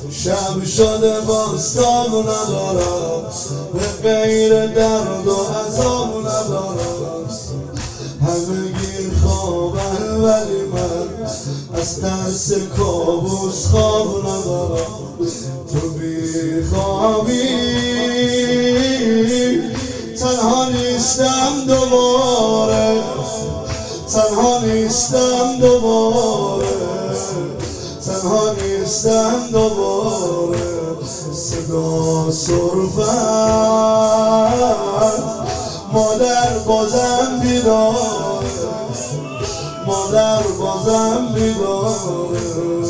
شب شده باستاب ندارم، به غیر درد و عذاب ندارم. همگی خوابن ولی من از ترس کابوس خواب ندارم. تو بی خوابی تنها نیستم دوباره، تنها نیستم دوباره، تنها نیستم دوباره. صدا سرفن مادر بازم بیداره، مادر بازم بیداره.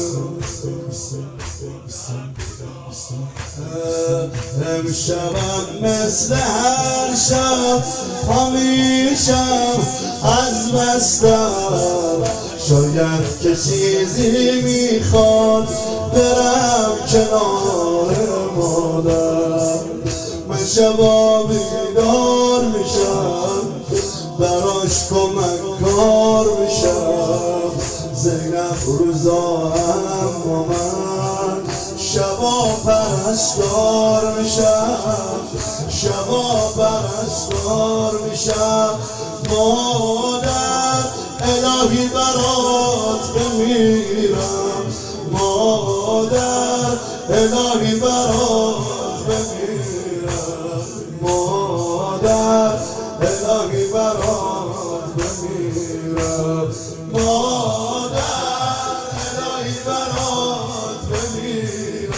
امشبم مثل هر شب پا میشم از بستر، شاید که چیزی میخواد برم کنار مادر. من شبا بیدار میشم براش کمکار میشم. زینب روزا اما من شبا پرستار میشم، شبا پرستار میشم. مادر الهی برات بمیرم، مادر الهی برات بمیرم، مادر الهی برات بمیرم، مادر الهی برات بمیرم.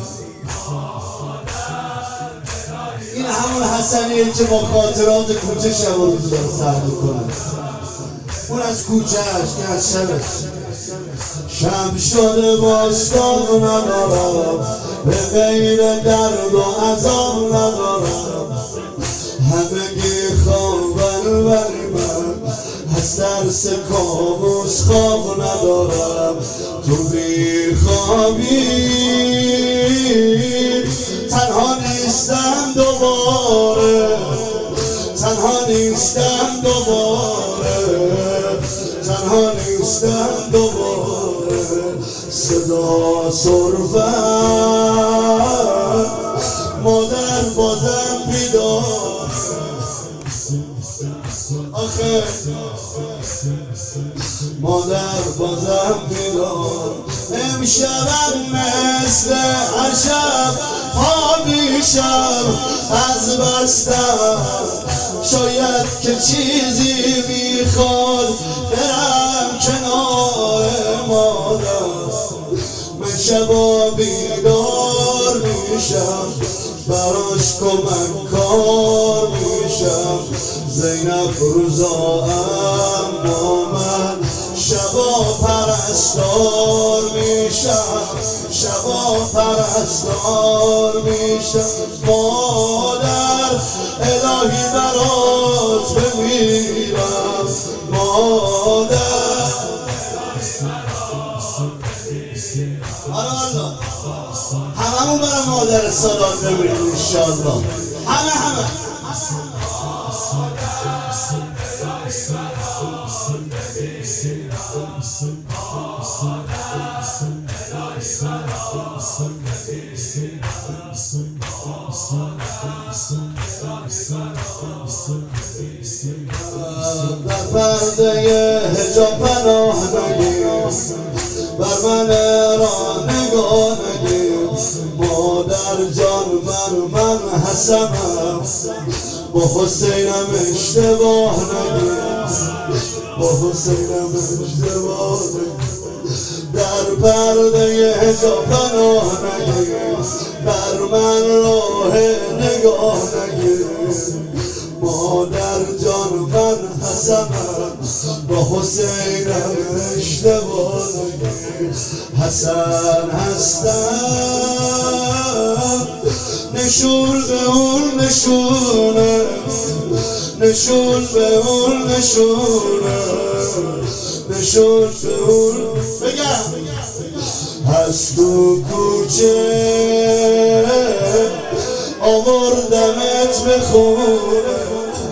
این همون حسنیه که با خاطرات کوچه شب و روز داره سر میکنه. اون از کوچهش که از شبش. شب شده باستاب ندارم، به غیر درد و عذاب ندارم. همگی خوابن ولی من از ترس کابوس خواب ندارم. تو بی خوابی تنها نیستم دوباره، تنها نیستم دوباره، تنها نیستم دوباره. صدا سرفن مادر بازم بیدار. آخه مادر بازم بیدار. امشبم مثل هر شب پا میشم از بستر، شاید که چیزی میخواد برم کنار مادر. من شبا بیدار میشم براش کمکار میشم. زینب روزا اما من شبا پرستار میشم، شبا پرستار میشم. مادر الهی برات بمیرم، مادر. هممون برای مادر سالار بمیریم انشالله. همه در پرده حجاب پناه نگیر، بر من را نگاه نگیر. مادر جان من حسنم، با حسینم اشتباه نگیر، با حسینم اشتباه نگیر. در پرده حجاب پناه نگیر، بر من راه نگاه نگیر. مادر جان من حسنم، با حسینم اشتباه نگیر. حسن هستم نشون به اون نشونه، نشون به اون نشونه، نشون به اون. بگم از تو کوچه آوردمت به خونه،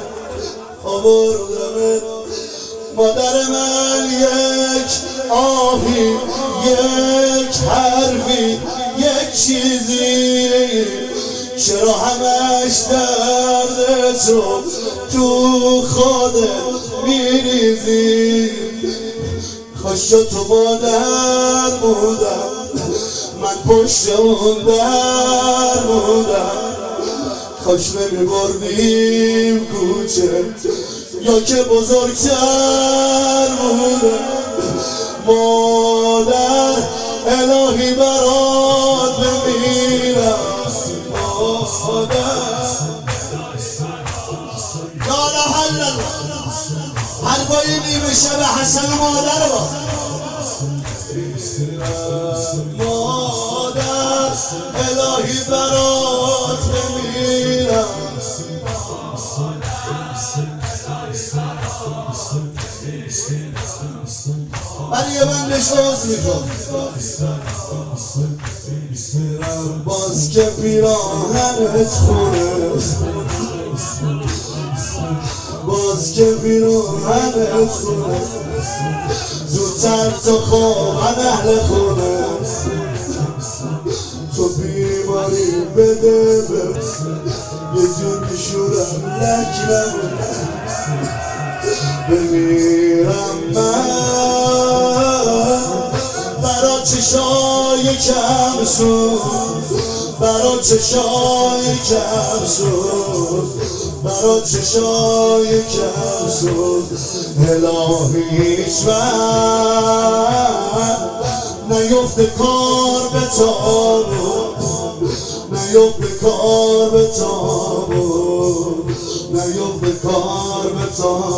آوردمت. مادر من یک آهی، یک حرفی، یک چیزی چرا همش درد تو خودت میریزی کاش تو مادر بودم من پشت اون در بودم کاش نمیبردیم کوچه یا که بزرگتر بودم مادر الهی برات بمیرم مادر لا حل حرفای نیمه شب حسن مادر با مادر الهی برات بمیرم ولی یه بندش باز میکن باز که پیراهنت خونه باز که پیراهنت خونه زودتر تو خوابن اهل خونه تو بیماری بده یه جور بشورم لکنم بمیرم من برا چشای کم سود برا چشای کم سود برا چشای کم سود الهی هیچ وقت نیفته کار به تابو نیفته کار به تابو نیفته کار به تابو